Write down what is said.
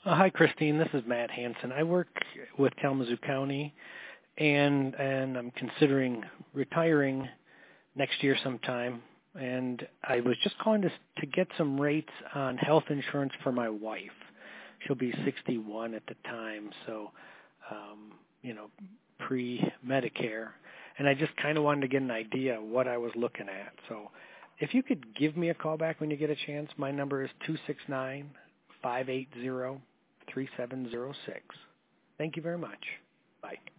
Hi, Christine. This is Matt Hansen. I work with Kalamazoo County, and I'm considering retiring next year sometime. And I was just calling to get some rates on health insurance for my wife. She'll be 61 at the time, so pre-Medicare. And I just kind of wanted to get an idea of what I was looking at. So if you could give me a call back when you get a chance, my number is 269-580-3706. Thank you very much. Bye.